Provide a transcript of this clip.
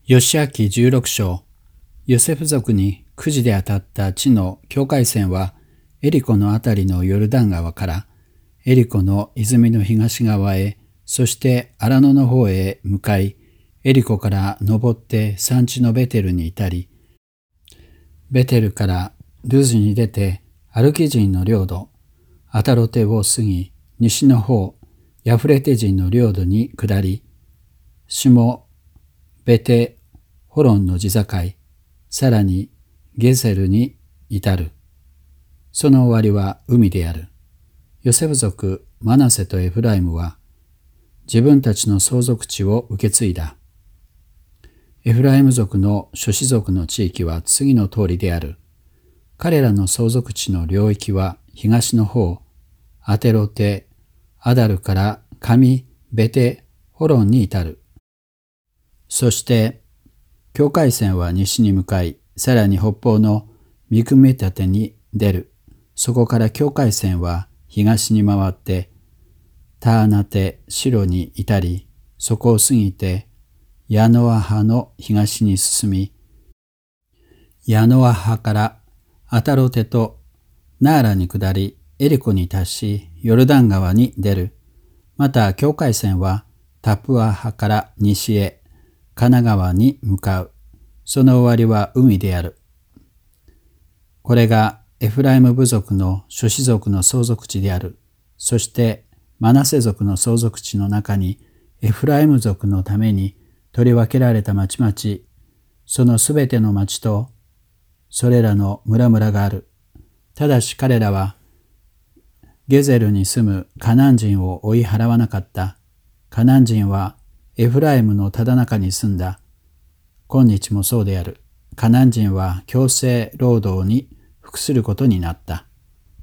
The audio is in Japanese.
義明16章、ヨセフ族にくじで当たった地の境界線は、エリコのあたりのヨルダン川から、エリコの泉の東側へ、そして荒野の方へ向かい、エリコから登って山地のベテルに至り、ベテルからルズに出て、アルキ人の領土、アタロテを過ぎ、西の方、ヤフレテ人の領土に下り、下ベテホロンの地境、さらにゲゼルに至る。その終わりは海である。ヨセフ族マナセとエフライムは自分たちの相続地を受け継いだ。エフライム族の諸氏族の地域は次の通りである。彼らの相続地の領域は東の方、アテロテ、アダルから上ベテホロンに至る。そして境界線は西に向かい、さらに北方のミクメタテに出る。そこから境界線は東に回って、ターナテ、シロに至り、そこを過ぎて、ヤノアハの東に進み、ヤノアハからアタロテとナーラに下り、エリコに達し、ヨルダン川に出る。また境界線はタプアハから西へ、カナ川に向かう。その終わりは海である。これがエフライム部族の諸氏族の相続地である。そしてマナセ族の相続地の中にエフライム族のために取り分けられた町々、そのすべての町とそれらの村々がある。ただし彼らはゲゼルに住むカナン人を追い払わなかった。カナン人はエフライムのただ中に住んだ。今日もそうである。カナン人は強制労働に服することになった。